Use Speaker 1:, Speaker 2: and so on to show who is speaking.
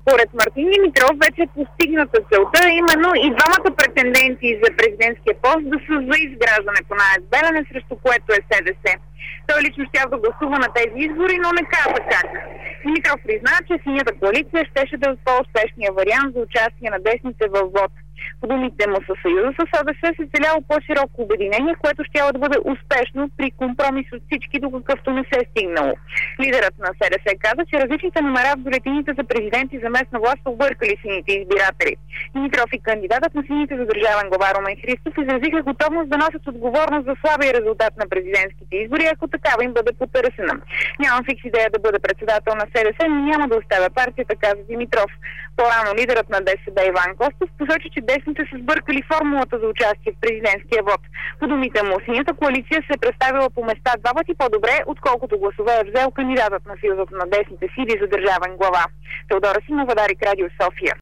Speaker 1: Според Мартин Димитров вече е постигната целта, именно и двамата претенденти за президентския пост да са за изграждането на АЕЦ Белене, срещу което е СДС. Той лично щял да гласува на тези избори, но не каза как. Димитров призна, че Синята коалиция щеше да е по-успешния вариант за участие на десните във вод. По думите му със съюза с СДС се целяло по-широко обединение, което щяло да бъде успешно при компромис от всички, до какъвто не се е стигнало. Лидерът на СДС каза, че различните номера в бюлетините за президент и за местна власт са объркали сините избиратели. Димитров и кандидатът на сините за държавен глава Румен Христов изразиха готовност да носят отговорност за слабия резултат на президентските избори, ако такава им бъде потърсена. Нямам фикс идея да бъда председател на СДС, но няма да оставя партията, каза Димитров. По-рано лидерът на ДСБ Иван Костов посочи, че десните са сбъркали формулата за участие в президентския вод. По думите му, Синята коалиция се е представила по места два пъти по-добре, отколкото гласове е взел кандидатът на Съюзът на десните сили за държавен глава. Теодора Симова, Дарик, Радио София.